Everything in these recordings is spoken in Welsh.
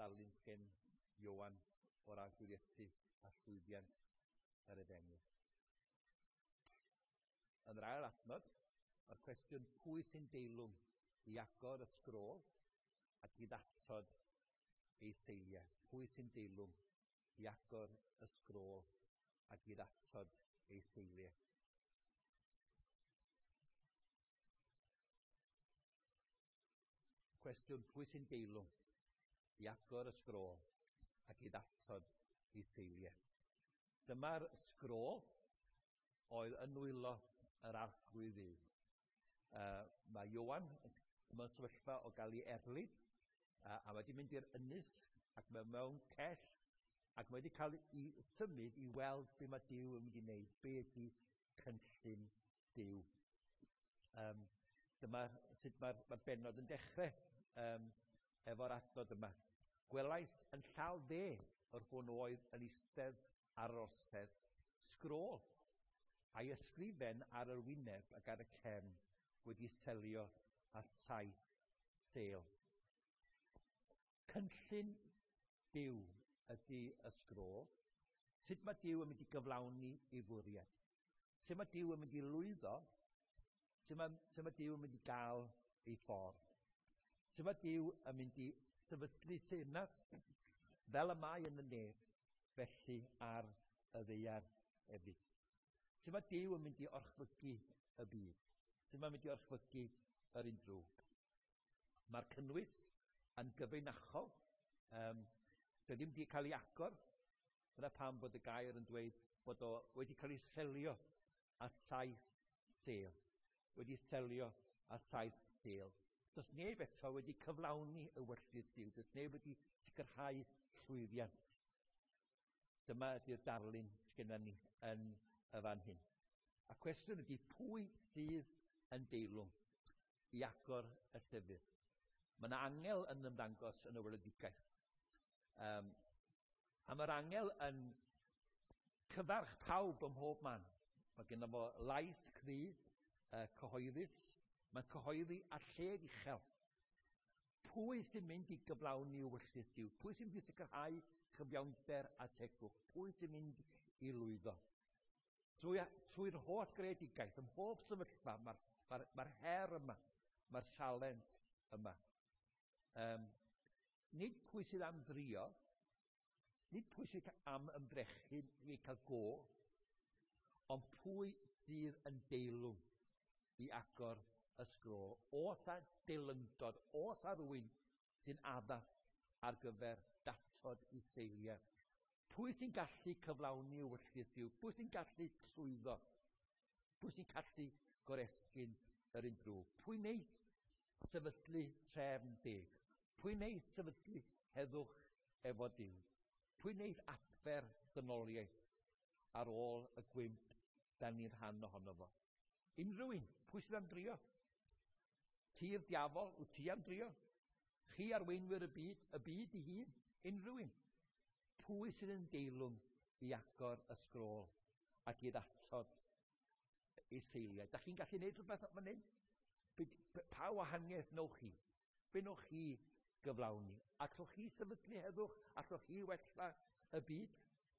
darlun gen Ioan o'r arglwyddiaethu a llwyddiant yr Efengyl. Yn yr ail adnod, mae'r cwestiwn pwy sy'n deilwng i agor y sgrôl ac i ddatod ei seiliau. Pwy sy'n deilwng i agor y sgrôl ac i ddatod ei seiliau. Cwestiwn pwy sy'n deilwng i agor y sgrôl ac i ddatod ei seiliau. Dyma'r sgrôl oedd yn nwylo yr arglwydd Dduw. Mae Ioan mewn sefyllfa o gael ei erlyd, a wedi mynd i'r ynys ac mae mewn cell, ac mae wedi cael ei symud i weld be mae Duw yn mynd i wneud, be ydy cynllun Duw. Dyma sut mae'r bennod yn dechrau efo'r adnod yma. Gwelais yn llaw dde o'r hwn oedd yn eistedd ar yr orsedd sgrôl, a'i ysgrifen ar yr wyneb ac ar y cefn wedi selio a 7 sêl. Cynllun Duw ydy y sgrôl. Sut mae Duw yn mynd i gyflawni ei fwriad? Sut mae Duw yn mynd i lwyddo? Sut mae Duw yn mynd i gael ei ffordd? Sut mae Duw yn mynd i sefydlu teyrnas fel y mae yn y neb, felly ar y ddaear hefyd? Sut mae Duw yn mynd i orchfygu y byd? Sut mae'n mynd i orchfygu yr un drwg? Mae'r cynnwys yn gyfeinachol. Doedd ddim wedi cael ei agor. Dyna pam bod y gair yn dweud bod o wedi cael ei selio a 7 sêl. Wedi selio a 7 sêl. Does neb eto wedi cyflawni y wylltys Duw. Does neb wedi sicrhau llwyddiant. Dyma ydy'r darlun sgennym ni yn y fan hyn. A cwestiwn ydy pwy sydd yn deilwng i agor y llefydd. Mae yna angel yn ymddangos yn y weledigaeth. A mae'r angel yn cyfarch pawb ym mhob man. Mae gennym fo lais cryf, cyhoeddus. Mae'n cyhoeddi a lled uchel. Pwy sy'n mynd i gyflawni y wylltys Duw? Pwy sy'n mynd i sicrhau chyfiawnder a tegwch? Pwy sy'n mynd i lwyddo? Trwy'r holl greadigaeth, ym mhob sefyllfa, mae'r her yma, mae'r sialent yma. Nid pwy sydd am drio, nid pwy sydd am ymdrechu i cael go, ond pwy sydd yn deilwng i agor y sgrôl. Oes a deilyngdod, oes a rywun sy'n addas ar gyfer datod i seiliau. Pwy sy'n gallu cyflawni y wylltys Duw? Pwy sy'n gallu llwyddo? Pwy sy'n gallu goresgyn yr un drwg? Pwy wneud sefydlu trefn deg? Pwy wneud sefydlu heddwch efo Duw? Pwy wneud adfer ddynoliaeth ar ôl y gwymp da ni'n rhan ohono fo? Unrhyw un, pwy sydd am drio? Ti'r diafol, wyt ti am drio? Chi arweinwyr y byd i hun? Unrhyw un. Pwy sydd yn deilwng i agor y sgrôl ac i ddatod ei seiliau? Da chi'n gallu gwneud rhywbeth fan hyn? Pa wahaniaeth nowch chi? Be nowch chi gyflawni? Allwch chi sefydlu heddwch? Allwch chi wella y byd?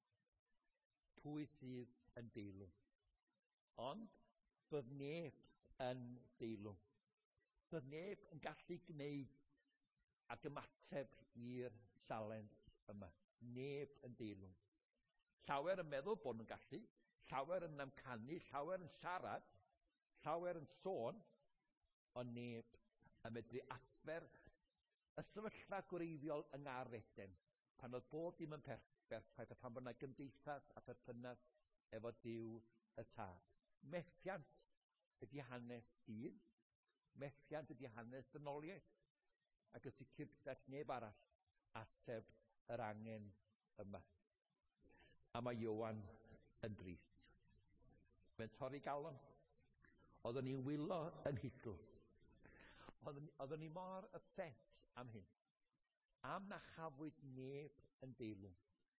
Pwy sydd yn deilwng? Ond bydd neb yn deilwng. Bydd neb yn gallu gwneud ac ymateb i'r sialent yma. Neb yn deilwng. Llawer yn meddwl bod nhw'n gallu, llawer yn amcanu, llawer yn siarad, llawer yn sôn, ond neb yn medru adfer y sefyllfa gwreiddiol yng Nghareden, pan oedd bob dim yn berffaith, a pan bod yna gymdeithas a perthynas efo Duw y Tad. Methiant ydy hanes dyn, methiant ydy hanes dynoliaeth, ac yn sicr gall neb arall ateb yr angen yma. A mae Ioan yn drist. Mae'n torri galon. Oeddwn ni'n wylo yn hidl. Oeddwn ni mor upset am hyn. Am na chafwyd neb yn deilwng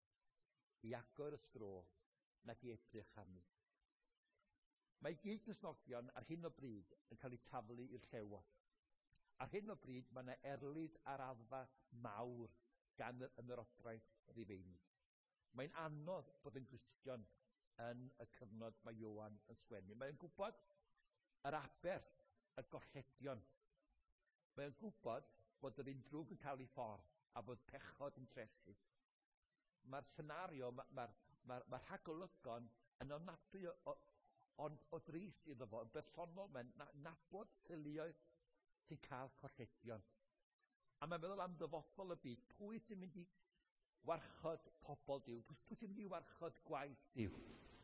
i agor y sgrôl nag i edrych arni. Mae gyd Cristnogion ar hyn o bryd yn cael ei taflu i'r llewod. Ar hyn o bryd mae yna erlyd ar raddfa mawr gan y myrodraeth Rufeinig. Mae'n anodd bod yn Gristion yn y cyfnod mae Ioan yn sgwennu. Mae'n gwybod yr aberth, y golledion. Mae'n gwybod bod yr unrhwg yn cael ei ffordd a bod pechod yn trechu. Mae'r senario, mae'r rhagolygon yn ofnadwy o drist iddo fo. Yn bersonol, mae'n nabod teuluoedd sy'n cael colledion. A mae'n meddwl am ddyfodol y byd, pwy sy'n mynd i warchod pobl Duw, pwy sy'n mynd i warchod gwaith Duw.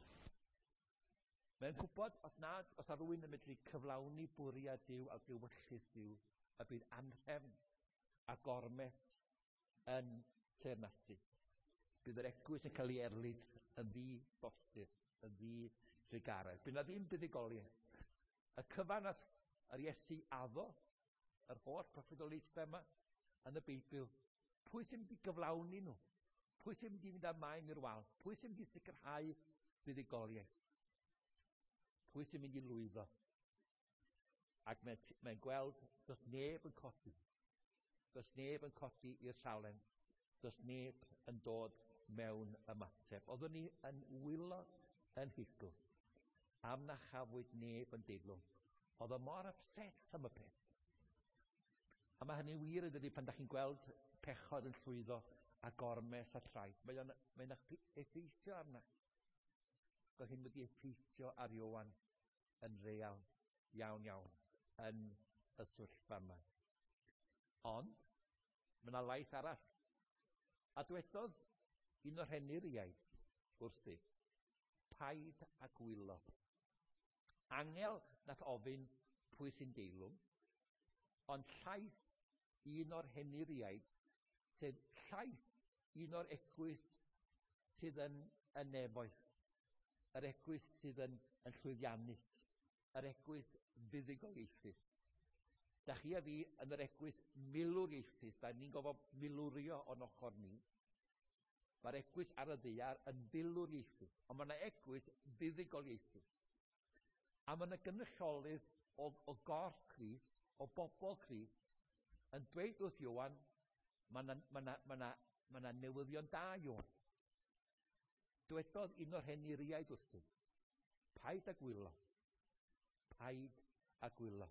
Mae'n gwybod os na rhywun yn medru cyflawni bwriad Duw a diwyllus Duw, y bydd anrhefn a gormes yn teyrnasu. Bydd yr eglwys yn cael ei erlyd yn ddi-bostir, yn ddi-drigaredd. Bydd na ddim buddigoliaeth. Y cyfan yr Iesu addo, yr holl proffedolaethau yma yn y Beibl, pwy sy'n mynd i gyflawni nhw? Pwy sy'n mynd i fynd ymlaen i'r wal? Pwy sy'n mynd i sicrhau buddigoliaeth? Pwy sy'n mynd i lwyddo? Ac mae'n gweld does neb yn codi. Does neb yn codi i'r sialens. Does neb yn dod mewn ymateb. Oeddwn ni yn wylo yn higl. Am na chafwyd neb yn deilwng. Oedd o mor upset am y peth. A mae hynny wir yn dydi pan da chi'n gweld pechod yn llwyddo a gormes a traeth. Mae'n effeithio arna. Doedd hyn wedi effeithio ar Ioan yn real iawn yn y swyllfa yma. Ond, mae yna laeth arall. A dwedodd un o'r rheniriaid wrthi, paid a gwylo. Angel nath ofyn pwy sy'n deilwng, ond llaeth un o'r rheniriaid, sef llaeth un o'r eglwys sydd yn nefoedd, yr eglwys sydd yn llwyddiannus, yr eglwys fuddigoliaethus. Da chi a fi yn yr eglwys milwriaethus, da ni'n gofod milwrio o'n ochr ni. Mae'r eglwys ar y ddaear yn filwriaethus, ond mae yna eglwys fuddigoliaethus. A mae yna gynrychiolydd o gorff Crist, o bobl Crist, yn dweud wrth Ioan, mae yna newyddion da, Ioan. Dwedodd un o'r rheniriaid wrthi, paid a gwylo. Paid a gwylo.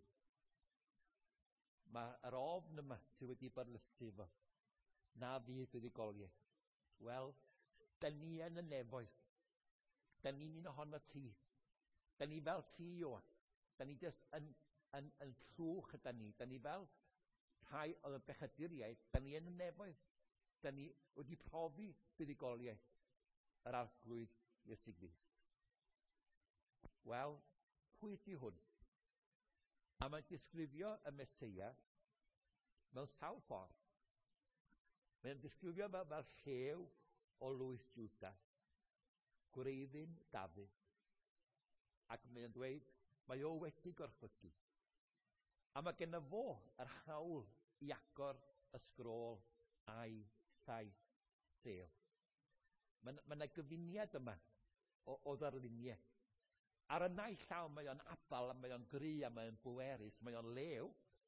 Mae'r ofn yma sydd wedi barlysu fo, na fydd buddigoliaeth. Wel, da ni yn y nefoedd. Da ni'n un ohono ti. Da ni fel ti, Ioan. Da ni jyst yn trwch ydda ni. Da ni fel rhai oedd y bechaduriaid. Da ni yn y nefoedd. Da ni wedi profi buddigoliaeth yr arglwydd Iesu Grist. Wel, pwy ydy hwn? A mae'n disgrifio y Meseia mewn sawl ffordd. Mae'n disgrifio fel llew o Lwys Juda, gwreiddyn Dafydd, ac mae'n dweud, mae o wedi gorchfygu. A mae genna fo yr hawl i agor y sgrôl a'i saith sêl. Mae yna gyfuniad yma o ddarluniau. Ar y naill llaw mae o'n abal, mae o'n gry, a mae o'n bwerus, mae o'n lew.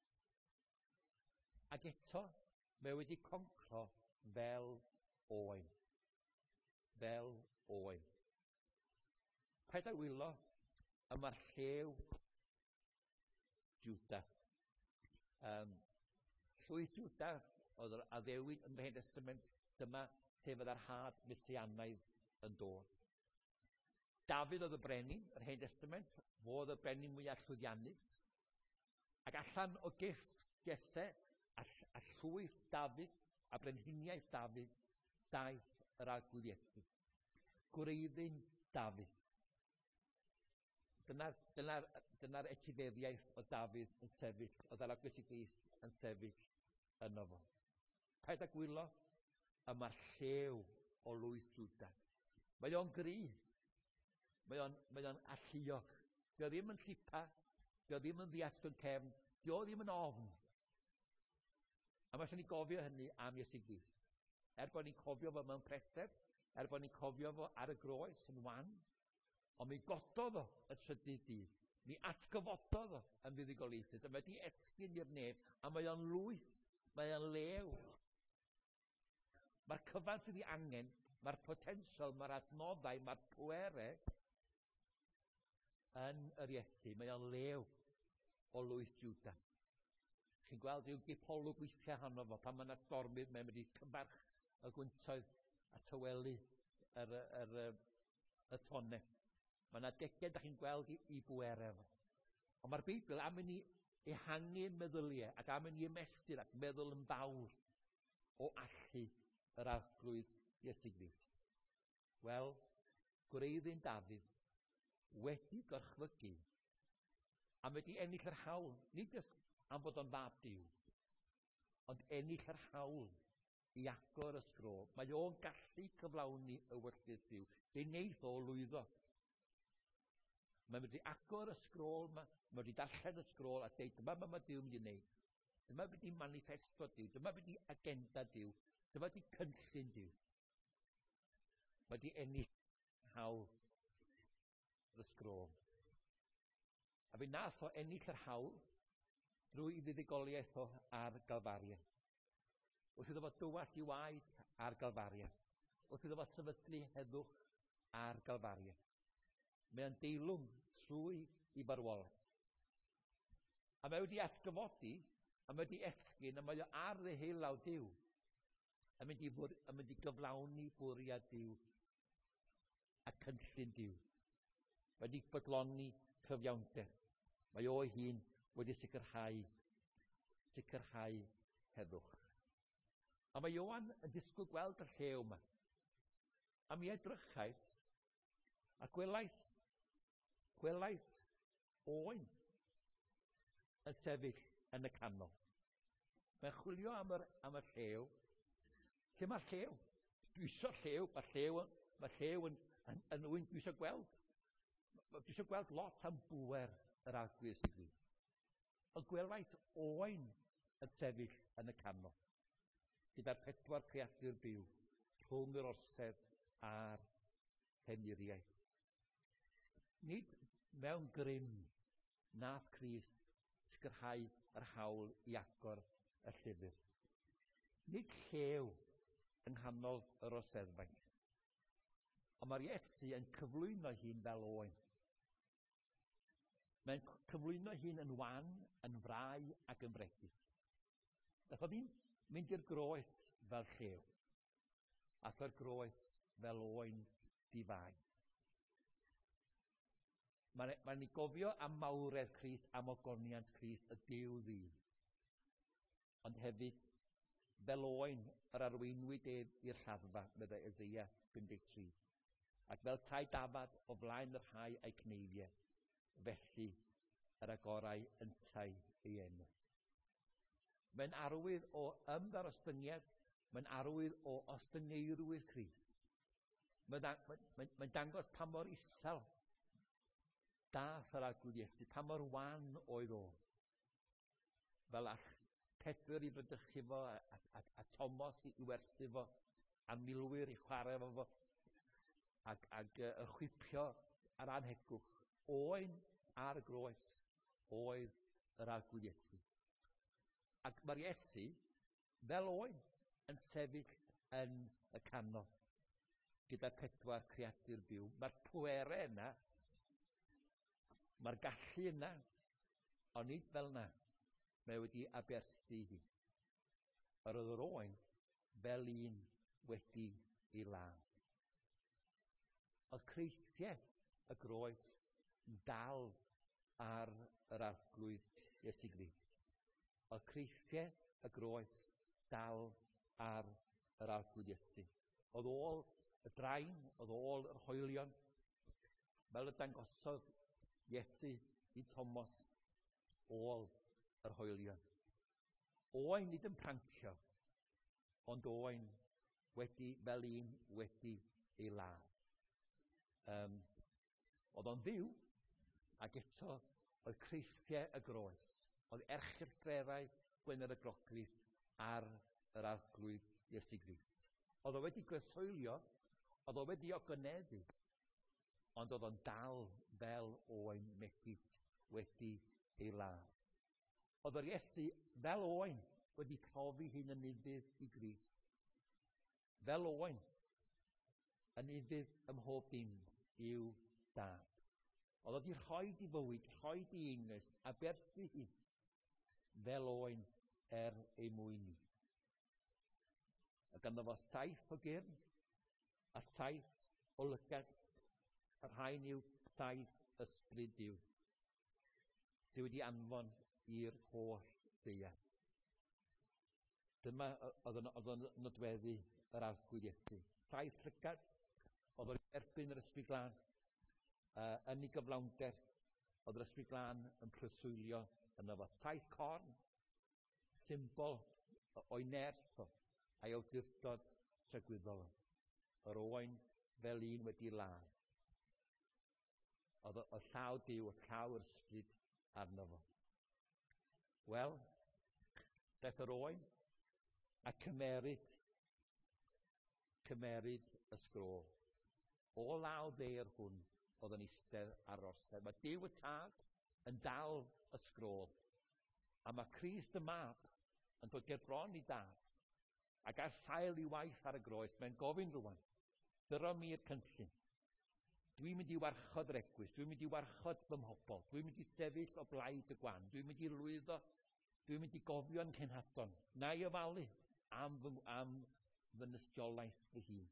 Ac eto, mae wedi concro fel oen. Fel oen. Paid a wylo, yma'r llew Juda. Llwys Juda oedd yr addewid yn y Hen Testament, dyma sef yr had Messianaidd yn dod. Dafydd oedd y brenin, yr Hen Testament, fo oedd y brenin mwyaf llwyddiannus. Ac allan o Gese, a llwyth Dafydd, a brenhiniaeth Dafydd, daeth yr arglwydd Iesu. Gwreiddyn Dafydd. Dyna'r etifeddiaeth o Dafydd yn sefyll, o ddalagwys i Grist yn sefyll yno fo. Paid a gwylo, yma'r llew o Lwys Juda. Mae o'n gry. Mae o'n alluog. Dio ddim yn llipa, dio ddim yn ddiasg yn cefn, dio ddim yn ofn. A mae eisiau ni gofio hynny am Iesu Grist. Bod ni'n cofio fo mewn presedd, bod ni'n cofio fo ar y groes yn wan, ond mi gododd o y trydydd dydd. Mi atgyfododd o yn fuddigoliaethus, a mae di esgyn i'r neb, a mae o'n lwyth, mae o'n lew. Mae'r cyfan sydd ei angen, mae'r potensial, mae'r adnoddau, mae'r pwerau yn yr Iesu. Mae o'n lew o lwyth Juda. Chi'n gweld yw gipolwg weithiau honno fo, pan mae yna stormydd, mae'n mynd i cyfarch y gwyntoedd a tywelu y tonau. Mae yna degau, da chi'n gweld i bwerau fo. Ond mae'r Beibl am yn ei ehangu'n meddyliau ac am yn ei ymestyn ac meddwl yn fawr o allu yr arglwydd Iesu Grist. Wel, gwreiddyn Dafydd wedi gorchfygu a wedi ennill yr hawl, nid jyst am fod o'n fab Duw, ond ennill yr hawl i agor y sgro. Mae o'n gallu cyflawni y wyllys Duw. Fe wneith o lwyddo. Mae'n wedi agor y sgrôl, mae wedi darllen y sgrôl a dweud, dyma mae Duw yn mynd i wneud. Dyma wedi manifesto Duw, dyma wedi agenda Duw, dyma wedi cynllun Duw. Mae wedi ennill hawl y sgrôl. A fe nath o ennill yr hawl drwy fuddugoliaeth o ar Galfariaeth. Wrth iddo fo dywallt i waed ar Galfariaeth. Wrth iddo fo sefydlu heddwch ar Galfariaeth. Mae o'n deilwng trwy i farwolaeth. A mae wedi atgyfodi, a mae wedi esgyn, a mae o ar ddeheulaw Duw. A mynd i gyflawni bwriad Duw a cynllun Duw. Wedi bodloni cyfiawnder. Mae o'i hun wedi sicrhau heddwch. A mae Ioan yn disgwyl gweld y llew yma. A mi edrychais, a gwelaeth oen yn sefyll yn y canol. Mae'n chwilio am y llew. Lle mae'r llew? Dwi isio llew, mae llew yn wyn dwi isio gweld. Dwi isio gweld lot am bwer yr arglwydd sydd wedi. Ond gwelaeth oen yn sefyll yn y canol. Gyda'r 4 creadur byw, rhwng yr orsedd a'r heniriaeth. Nid mewn grym nath Crist sicrhau yr hawl i agor y llyfr. Nid llew yng nghanol yr oseddfaint. Ond mae'r Iesu yn cyflwyno hun fel oen. Mae'n cyflwyno hun yn wan, yn frau ac yn fregus. Nath o ddim mynd i'r groes fel llew. Ath o'r groes fel oen difau. Mae'n ni gofio am mawredd Crist, am ogoniant Crist, y Duw ddi. Ond hefyd, fel oen yr arweinwyd i'r lladdfa, medde Eseia 53. Ac fel tai dafad o flaen yr rhai a'i cneifiau, felly yr agorau yntau ei enw. Mae'n arwydd o ymddarostyngiad, mae'n arwydd o ostyngeirwydd Crist. Mae'n dangos pa mor isel dath yr arglwydd Iesu, pa mor wan oedd o. Fel all Pedr i frydychu fo, a Thomas i werthu fo, a milwyr i chwarae fo, ac chwipio ar anhegwch. Oen ar y groes oedd yr arglwydd Iesu. Ac mae'r Iesu, fel oen, yn sefyll yn y canol, gyda 4 creadur byw. Mae'r pwerau yna, mae'r gallu yna, ond nid fel yna. Mae wedi aberthu hi. Yr oedd yr oen fel un wedi ei law. Oedd creithiau y groes dal ar yr arglwydd Iesu Grist. Oedd creithiau y groes dal ar yr arglwydd Iesu. Oedd ôl y draen, oedd ôl yr hoelion, fel y dangosodd Iesu i Thomas, ôl yr hoelion. Oen nid yn prancio, ond oen wedi, fel un wedi ei law. Oedd o'n ddiw, ac eto oedd creithiau y groes. Oedd erchylltrerau Gwener y Grocris ar yr arglwydd Iesu Grist. Oedd o wedi greswylio, oedd o wedi ogonedu, ond oedd o'n dal fel oen megis wedi ei law. Oedd yr Iesu fel oen wedi profi hyn yn ufudd i Grist. fel oen, yn ufudd ym mhob dim i'w dad. Oedd wedi rhoi di fywyd, rhoi di ingys, a berthu hi fel oen ei mwyn ni. A ganddo fo saith o gyrn, a saith o lygad, a rhain yw saith ysbryd Duw, sydd wedi anfon i'r holl ddeall. Dyma oedd yn nodweddu yr arglwydd Iesu. Saith lygad, oedd yn erbyn yr ysbryd glân, yn ei gyflawnder, oedd yr ysbryd glân yn preswylio yno fo. Saith corn, symbol o'i ners o, a'i awdurdod tragwyddol. Yr oen fel un wedi ladd. Oedd y llaw Duw, y llaw yr ysbryd arno fo. Wel, daeth yr oen a cymeryd y sgro. O law ddeir hwn oedd yn eistedd ar orsedd. Mae Duw y Tad yn dal y sgro. A mae Crist y Mab yn dod ger bron i Dad. Ac ar sail i waith ar y groes, mae'n gofyn rwan, dyro mi'r cynllun. Dwi'n mynd i warchod yr eglwys, dwi'n mynd i warchod fy mhobol, dwi'n mynd i sefyll o blaid y gwan, dwi'n mynd i lwyddo, dwi'n mynd i gofio'n cenhadon, na i ofalu am fy nystiolaeth fy hun.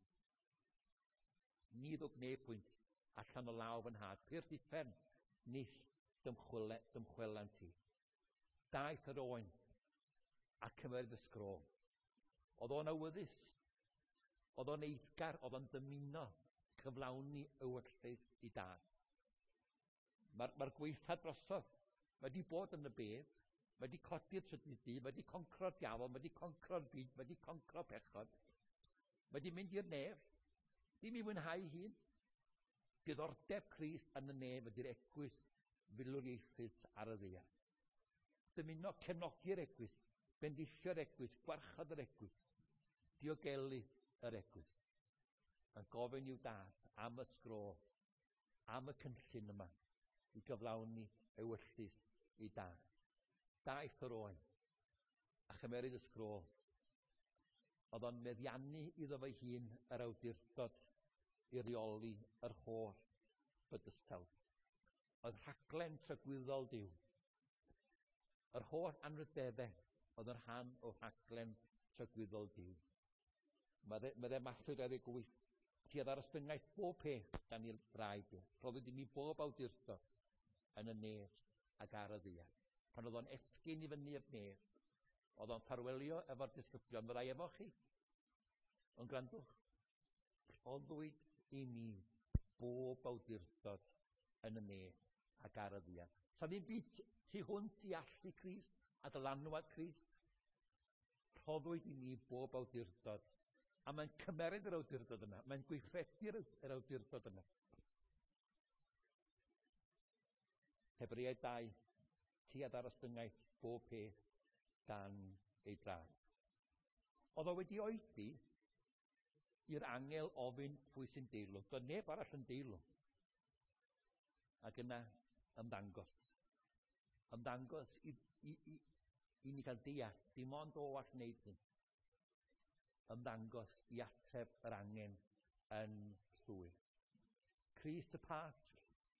Ni ddwg neb pwynt allan o law fy nhad, pyr differn nill dymchwelan ti. Daeth yr oen a cymeryd y sgro. Oedd o'n awyddus, oedd o'n eiddgar, oedd o'n dymuno cyflawni y wyllys i Dad. Mae'r gweithad drosodd. Mae wedi bod yn y bedd, mae wedi codi'r trydydd dydd, mae wedi concro'r diafol, mae wedi concro'r byd, mae wedi concro pechod. Mae wedi mynd i'r nef, ddim i mwynhau hun. Diddordeb Crist yn y nef ydy'r eglwys filwriaethus ar y ddaear. Dymuno cefnogi'r eglwys, bendisio'r eglwys, gwarchod yr eglwys, diogelu yr eglwys. Yn gofyn i'w Dad am y sgro, am y cynllun yma, i gyflawni y wyllys i Dad. Daeth yr oen, a chymeryd y sgro. Oedd o'n meddiannu iddo fe hun yr awdurdod i reoli yr holl bydysawd. Oedd rhaglen tragwyddol Duw. Yr holl anrydeddau oedd yn rhan o rhaglen tragwyddol Duw. Mae Mathew 28, tuedd ar ysbyngaeth bob peth dan i'r draed. Rhoddwyd i ni bob awdurdod yn y nef ac ar y ddaear. Pan oedd o'n esgyn i fyny i'r nef, oedd o'n ffarwelio efo'r disgyblion, fyddai efo chi. Ond grandwch, rhoddwyd i ni bob awdurdod yn y nef ac ar y ddaear. Sa ddim byd tu hwnt i allu Crist a dylanwad Crist. Rhoddwyd i ni bob awdurdod. A mae'n cymeryd yr awdurdod yna. Mae'n gweithredu'r awdurdod yna. Hebreau 2, tuedd ar ysbyngaeth bob peth dan ei draed. Oedd o wedi oedi i'r angel ofyn pwy sy'n deilwng. Doedd neb arall yn deilwng. Ac yna ymddangos. Ymddangos i ni cael deall, dim ond o all wneud hyn. Ymddangos i ateb yr angen yn llwyr. Crist y Pasg,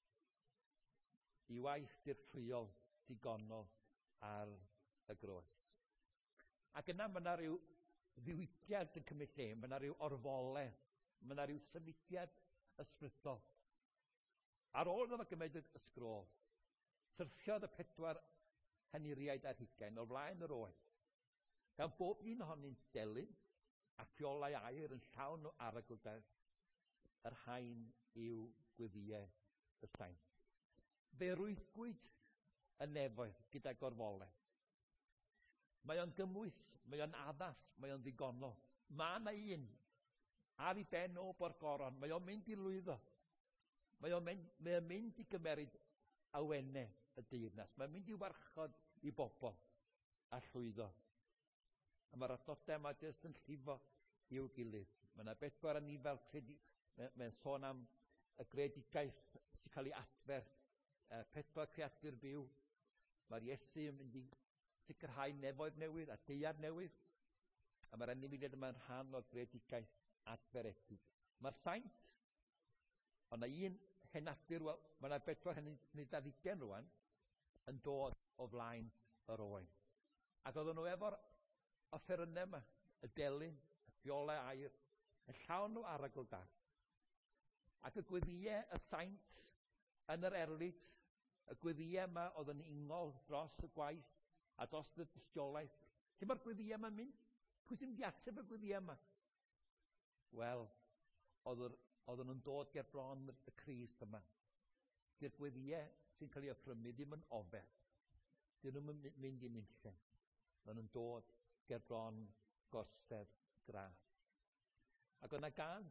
i waith dirffriol digonol ar y groes. Ac yna mae yna rhyw ddiwydiad yn cymryd lle, mae yna rhyw orfoleth, mae yna rhyw symudiad ysbrydol. Ar ôl yma gymryd y sgro, syrthiodd y 4 heniriaid ar hugain o'r flaen yr oen. Gan bob un ohonynt delyn a fiolau aur yn llawn o arogldedd, yr rhain yw gwyddiau y saint. Fe rwyddgwyd y nefoedd gyda gorfoleth. Mae o'n gymwys, mae o'n addas, mae o'n ddigonol. Mae yna un ar ei ben o borgoron, mae o'n mynd i lwyddo. Mae o'n mynd i gymeryd awennau y deyrnas. Mae'n mynd i warchod i bobl a llwyddo. A mae'r adnodau yma jyst yn llifo i'w gilydd. Mae yna 4 nifel mae'n sôn am y greadigaeth sy'n cael ei adfer, 4 creadur byw. Mae'r Iesu yn mynd i sicrhau nefoedd newydd a deiar newydd. A mae'r anifeiliaid yma'n rhan o'r greadigaeth adferedig. Mae'r saint, ond na un henadur, wel, mae yna 4 henadur rwan, yn dod o flaen yr oen. Ac oedden nhw efo'r offerynnau yma, y delyn, y fiolau air, yn llawn nhw arogl da. Ac y gweddiau y saint yn yr erlyd, y gweddiau yma oedd yn ungol dros y gwaith a dros y dystiolaeth. Lle mae'r gweddiau yma'n mynd? Pwy sy'n mynd i ateb y gweddiau yma? Wel, oedden nhw'n dod ger bron y Crist yma. Di'r gweddiau sy'n cael ei offrymu ddim yn ofer. Dyn nhw'n mynd i nunllen. Maen nhw'n dod ger bron gorsedd gras. Ac o'na gan.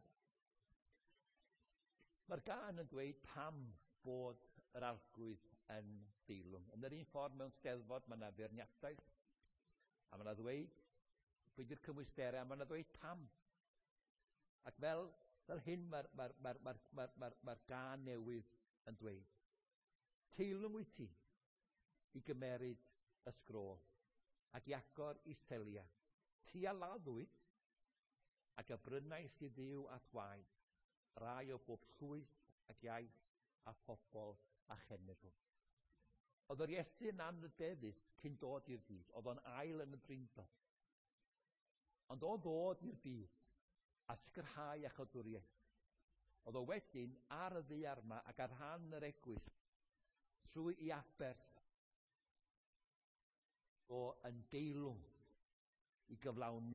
Mae'r gan yn dweud pam bod yr arglwydd yn deilwng. Yn yr un ffordd mewn Steddfod mae yna feirniadaeth, a mae yna ddweud beth yw'r cymwysterau, a mae yna ddweud pam. Ac fel hyn mae'r gan newydd yn dweud. Teilwng wyt ti i gymeryd y sgrôl ac i agor i selia. Ti a laddwyd ac y brynnais i ddiw at waed, rai o bob llwys ac iaith a phobl a chenedl. Oedd yr Iesu yn anrydeddus cyn dod i'r byd, oedd o'n ail yn y drindod. Ond o ddod i'r byd a sicrhau a chodwriaeth, oedd o wedyn ar y ddaear yma ac ar rhan yr eglwys trwy i Abers o yn deilwng i gyflawni.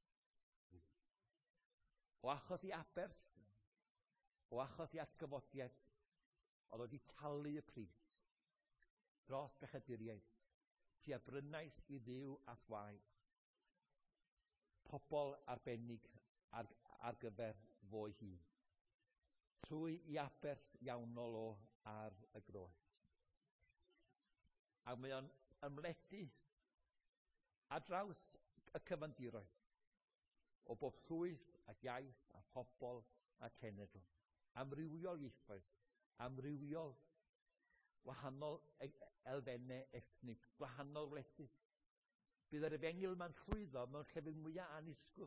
O achos i Abers, o achos i atgyfodiad, oedd wedi talu y pris dros bechaduriaeth, tua brynnais i ddiw at waed, pobl arbennig ar gyfer fo'i hun, trwy i Abers iawnol o ar y groes. A mae o'n ymledu a draws y cyfandiroedd o bob llwys ac iaith a phobl a cenedl. Amrywiol ieithoedd, amrywiol wahanol elfennau ethnig, gwahanol wledydd. Bydd yr efengil yma'n llwyddo mewn llefydd mwyaf annisgwyl.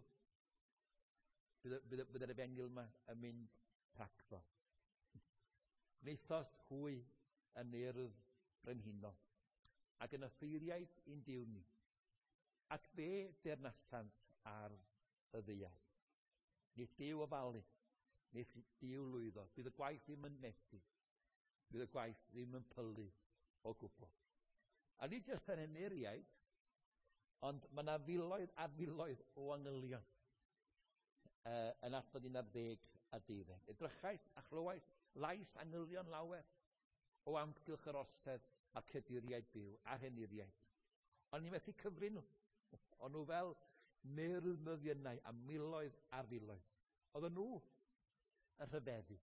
Bydd yr efengil yma yn mynd rhagddo. Gwneithos hwy yn urdd brenhinol ac yn offeiriaid i'n diw ni. Ac fe dernasant ar y ddaear. Nid diw ofalu, nid diw lwyddo. Bydd y gwaith ddim yn methu. Bydd y gwaith ddim yn pylu o gwbl. A nid jyst yn heneriaid, ond mae yna filoedd a filoedd o angylion yn adnod 11 a 12. Edrychais a chlywais lais angylion lawer o amgylch yr orsedd a ceduriaid byw a heniriaid. Ond ni methu cyfri nhw. Ond nhw fel myrdd myfiennau a miloedd ar filoedd. Oedden nhw yn rhyfeddu.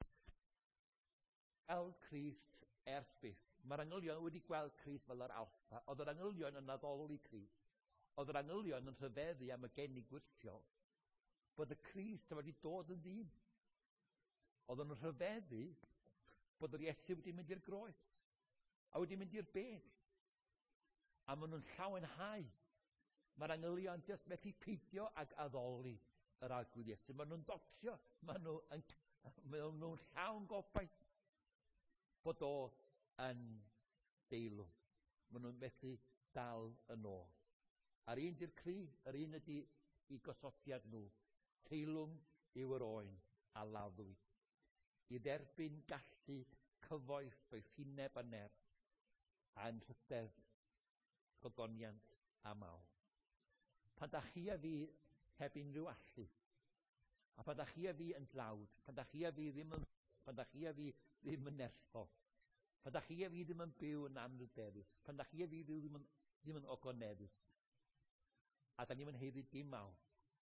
Gweld Crist ers byth. Mae'r angylion wedi gweld Crist fel yr alfa. Oedd yr angylion yn addoli Crist. Oedd yr angylion yn rhyfeddu am y genig gwirtiol bod y Crist wedi dod yn ddyn. Oedd yn rhyfeddu bod yr Iesu wedi mynd i'r groes a wedi mynd i'r bedd. A maen nhw'n llawenhau. Mae'r angylion jyst methu peidio ag addoli yr arglwydd Iesu. Maen nhw'n dotio. Maen nhw'n llawn gobaith bod o yn deilwng. Maen nhw'n methu dal yn ôl. A'r un di'r cri, yr un ydi i gosodiad nhw. Teilwng yw yr oen a laddwyd. I dderbyn gallu cyfoeth o'i ffineb a nerth a'n rhydedd, gogoniant a mawl. Pan da chi a fi heb unrhyw allu, a pan da chi a fi yn dlawd, pan da chi a fi ddim yn nerthol, pan da chi a fi ddim yn byw yn anrhydeddus, pan da chi a fi ddim yn ogoneddus, a da ni'n heiddi dim mawr.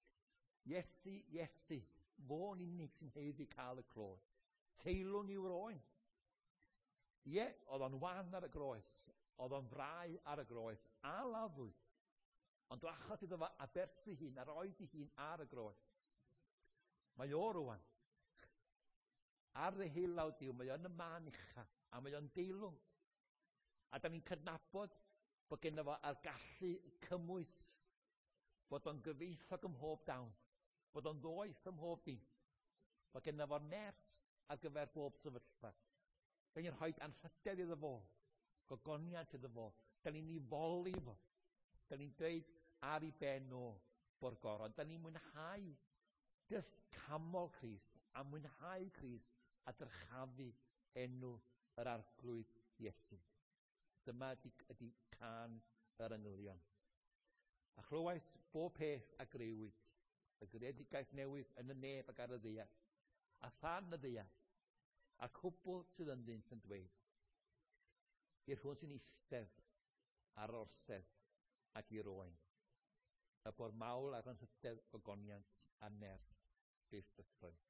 Iesu, fo'n unig sy'n heiddi cael y clod. Teilwng yw'r oen. Ie, oedd o'n wan ar y groes, oedd o'n frau ar y groes, a laddwyd. Ond o achos iddo fo aberthu hun, a roed i hun ar y groes. Mae o rwan. Ar ddeheulaw Duw, mae o'n y man ucha, a mae o'n deilwng. A da ni'n cydnabod bod gennym fo ar gallu cymwys bod o'n gyfeithog ym mhob dawn, bod o'n ddoeth ym mhob dim, bod genna fo'r ners ar gyfer bob sefyllfa. Da ni'n rhoi anrhydedd iddo fo, gogoniant iddo fo, da ni'n ei foli fo, da ni'n dweud ar ei ben o bo'r goron, da ni'n mwynhau just camol Crist, a mwynhau Crist a dyrchafu enw yr arglwydd Iesu. Dyma ydy can yr angylion. A chlywais bob peth a grewyd, y greadigaeth newydd yn y neb ac ar y ddeall, a than y ddeall, a cwbl sydd ynddynt yn dweud, i'r hwn sy'n eistedd ar orsedd ac i'r oen, y bod mawl ar anrhydedd gogoniant a ners bysbythoedd.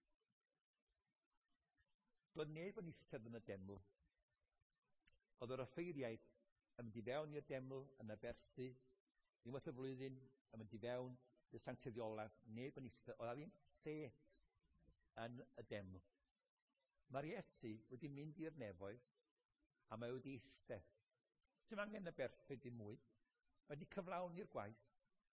Doedd neb yn eistedd yn y deml. Oedd yr offeiriaid yn mynd i fewn i'r deml yn y berthu, unwaith y flwyddyn yn mynd i fewn i'r sancteiddiolas, neb yn eistedd, oedd ddim set yn y deml. Mae'r Iesu wedi mynd i'r nefoedd a mae wedi eistedd. Sy'n angen y berthu dim mwy. Mae wedi cyflawni'r gwaith.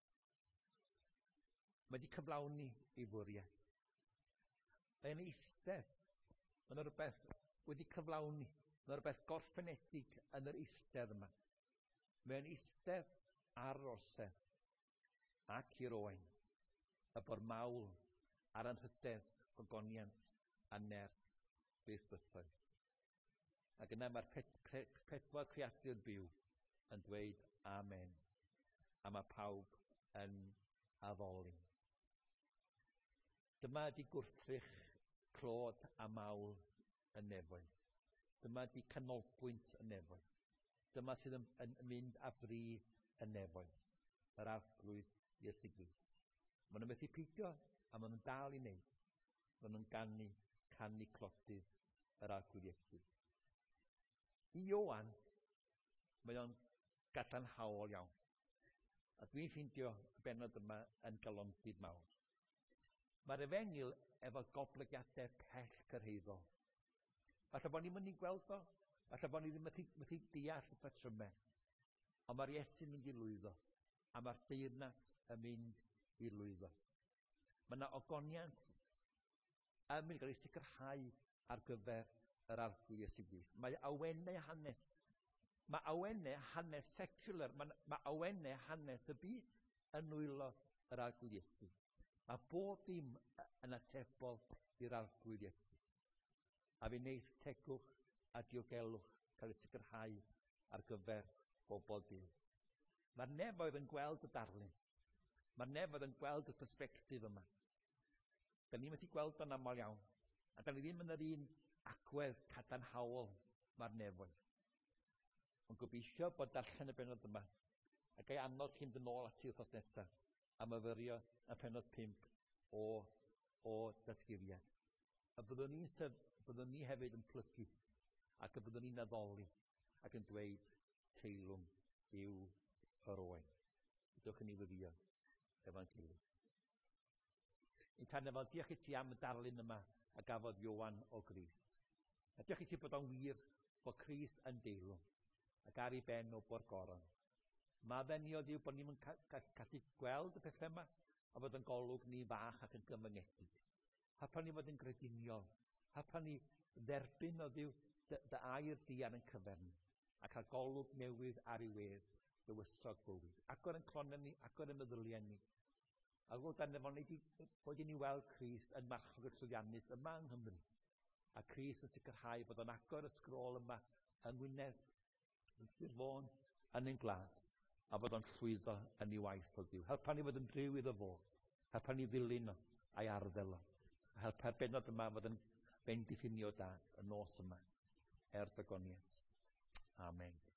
Mae wedi cyflawni ei fwriad. Mae'n eistedd. Mae'n rhywbeth wedi cyflawni. Mae'n rhywbeth gorffenedig yn yr eistedd yma. Mae'n eistedd ar orsedd ac i'r oen, y bod mawl ar anrhydedd gogoniant a ners bysbythoedd. Ac yna mae'r pedwar creadur byw yn dweud amen, a mae pawb yn addoli. Dyma ydy gwrthrych clod a mawl y nefoedd. Dyma ydy canolbwynt y nefoedd. Dyma sydd yn mynd â fri y nefoedd, yr arglwydd Iesu Grist. Maen nhw'n methu peidio, a maen nhw'n dal i wneud. Maen nhw'n canu clodydd yr arglwydd Iesu. I Ioan, mae o'n gadarnhaol iawn. A dwi'n ffeindio y benod yma yn galondydd mawr. Mae'r Efengyl efo goblygiadau pell gyrhaeddol. Falle bod ni'n mynd i gweld o, falle bod ni ddim wedi deall y patrymau. Ond mae'r Iesu'n mynd i lwyddo, a mae'r deyrnas yn mynd i lwyddo. Mae yna ogoniant yn mynd i gael ei sicrhau ar gyfer yr arglwydd Iesu Grist. Mae awennau hanes. Mae awennau hanes secular. Mae awennau hanes y byd yn nwylo yr arglwydd Iesu. Mae bob dim yn atebol i'r arglwydd Iesu. A fe wneith tegwch a diogelwch cael ei sicrhau ar gyfer bobl Duw. Mae'r nefoedd yn gweld y darlun. Mae'r nefoedd yn gweld y persbectif yma. Da ni'n wedi gweld o'n aml iawn. A da ni ddim yn yr un agwedd cadarnhaol mae'r nefoedd. Ond gobeithio bod darllen y benod yma ac ei annog chi'n dod nôl ati wrthnos nesaf a myfyrio y penod 5 o datguriad. A byddwn ni hefyd yn plygu ac y byddwn ni'n addoli ac yn dweud teilwng yw yr oen. Ydwch yn ei wyrio efo'n gilydd. Yn tan efo, diolch i ti am y darlun yma a gafodd Ioan o Grist. A diolch i ti bod o'n wir bod Crist yn deilwng ac ar ei ben o bo'r goron. Mae fe'n i o Dduw bod ni'n gallu gweld y pethau yma a bod yn golwg ni fach ac yn gyfyngedig. Hapa ni fod yn grediniol. Hapa ni dderbyn o Dduw dy air di ar yn cyfern a cael golwg newydd ar ei wedd dywysog bywyd. Agor yn clonau ni, agor yn meddyliau ni. A fod dan efo bod ni weld Crist yn marchog y llwyddiannus yma yng Nghymru. A Crist yn sicrhau bod o'n agor y sgrôl yma yng Ngwynedd, yn Sir Fôn, yn ein gwlad, a bod o'n llwyddo yn ei waith o Dduw. Helpa ni fod yn driw iddo fo. Helpa ni ddilyn o a'i arddel o. A helpa'r benod yma fod yn bendiffinio da y nos yma. Er dygoniant. Amen.